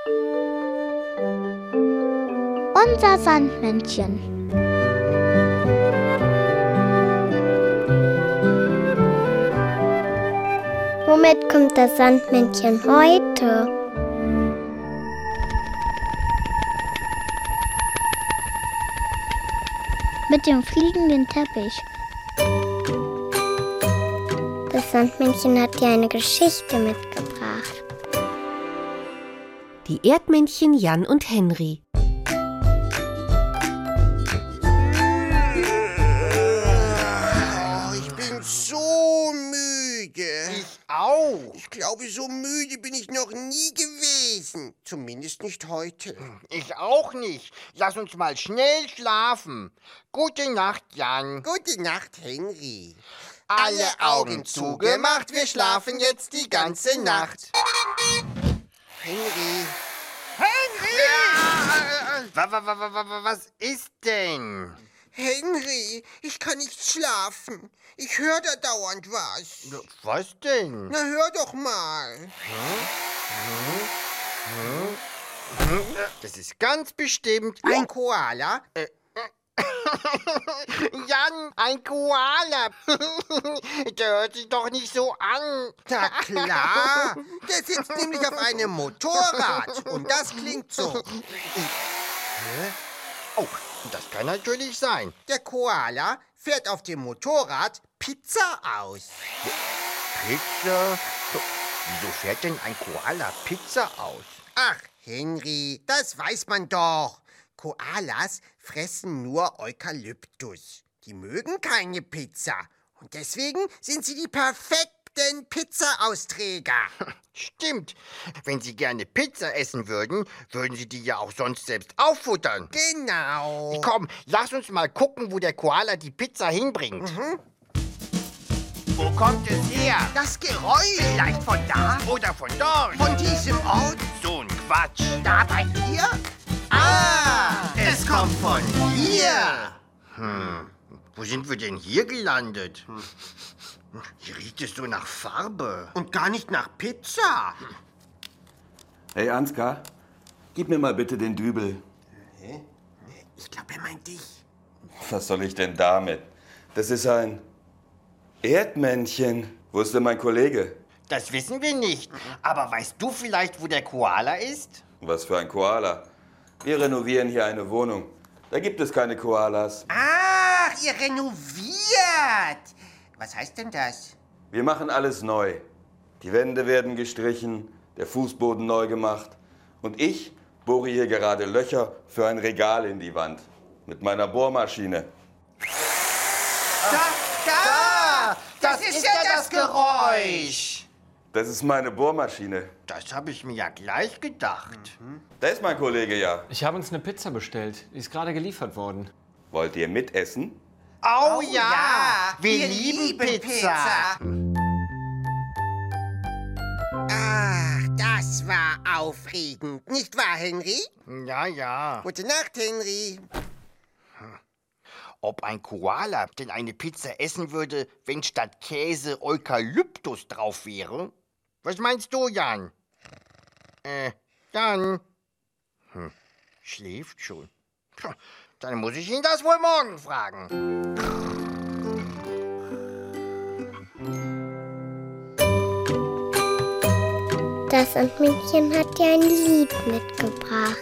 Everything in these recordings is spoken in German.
Unser Sandmännchen. Womit kommt das Sandmännchen heute? Mit dem fliegenden Teppich. Das Sandmännchen hat dir eine Geschichte mitgebracht. Die Erdmännchen Jan und Henry. Ich bin so müde. Ich auch. Ich glaube, so müde bin ich noch nie gewesen. Zumindest nicht heute. Ich auch nicht. Lass uns mal schnell schlafen. Gute Nacht, Jan. Gute Nacht, Henry. Alle Augen zugemacht, wir schlafen jetzt die ganze Nacht. Henry. Henry! Was ist denn? Henry, ich kann nicht schlafen. Ich höre da dauernd was. Was denn? Na, hör doch mal. Das ist ganz bestimmt Ein Koala? Jan, ein Koala. Der hört sich doch nicht so an. Na klar. Der sitzt nämlich auf einem Motorrad. Und das klingt so. Oh, das kann natürlich sein. Der Koala fährt auf dem Motorrad Pizza aus. Pizza? Wieso fährt denn ein Koala Pizza aus? Ach, Henry, das weiß man doch. Koalas fressen nur Eukalyptus. Die mögen keine Pizza. Und deswegen sind sie die perfekten Pizza-Austräger. Stimmt. Wenn sie gerne Pizza essen würden, würden sie die ja auch sonst selbst auffuttern. Genau. Komm, lass uns mal gucken, wo der Koala die Pizza hinbringt. Wo kommt es her? Das Geräusch. Vielleicht von da oder von dort. Von diesem Ort. So ein Quatsch. Da bei dir? Ah, es kommt von hier. Wo sind wir denn hier gelandet? Hier riecht es so nach Farbe. Und gar nicht nach Pizza. Hey Ansgar, gib mir mal bitte den Dübel. Ich glaube, er meint dich. Was soll ich denn damit? Das ist ein Erdmännchen. Wo ist denn mein Kollege? Das wissen wir nicht. Aber weißt du vielleicht, wo der Koala ist? Was für ein Koala. Wir renovieren hier eine Wohnung. Da gibt es keine Koalas. Ach, ihr renoviert. Was heißt denn das? Wir machen alles neu. Die Wände werden gestrichen, der Fußboden neu gemacht. Und ich bohre hier gerade Löcher für ein Regal in die Wand. Mit meiner Bohrmaschine. Da! Das ist ja das Geräusch. Das ist meine Bohrmaschine. Das habe ich mir ja gleich gedacht. Da ist mein Kollege ja. Ich habe uns eine Pizza bestellt. Die ist gerade geliefert worden. Wollt ihr mitessen? Oh, ja, wir lieben Pizza. Ach, das war aufregend. Nicht wahr, Henry? Ja, ja. Gute Nacht, Henry. Ob ein Koala denn eine Pizza essen würde, wenn statt Käse Eukalyptus drauf wäre? Was meinst du, Jan? Jan? Schläft schon. Dann muss ich ihn das wohl morgen fragen. Das Sandmännchen hat dir ein Lied mitgebracht.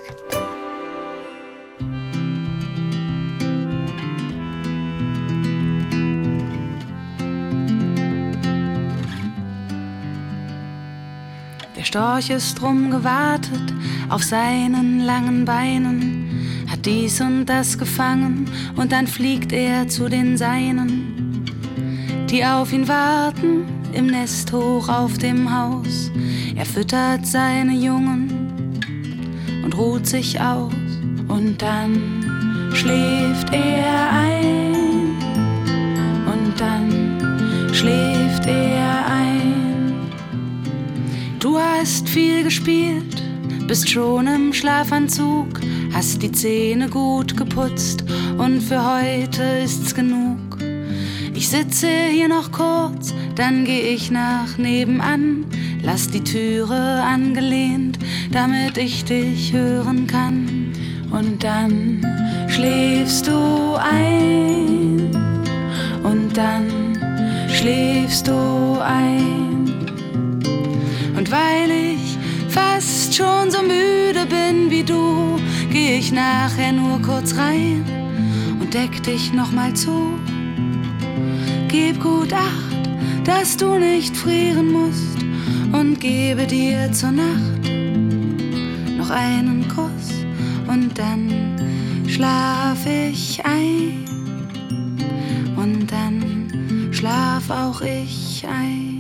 Der Storch ist drum gewartet auf seinen langen Beinen, hat dies und das gefangen und dann fliegt er zu den Seinen, die auf ihn warten im Nest hoch auf dem Haus. Er füttert seine Jungen und ruht sich aus und dann schläft er ein und dann schläft er ein. Du hast viel gespielt, bist schon im Schlafanzug, hast die Zähne gut geputzt und für heute ist's genug. Ich sitze hier noch kurz, dann geh ich nach nebenan, Lass die Türe angelehnt, damit ich dich hören kann. Und dann schläfst du ein. Und dann schläfst du ein. Und weil ich fast schon so müde bin wie du, geh ich nachher nur kurz rein und deck dich nochmal zu. Gib gut Acht, dass du nicht frieren musst, und gebe dir zur Nacht noch einen Kuss. Und dann schlaf ich ein. Und dann schlaf auch ich ein.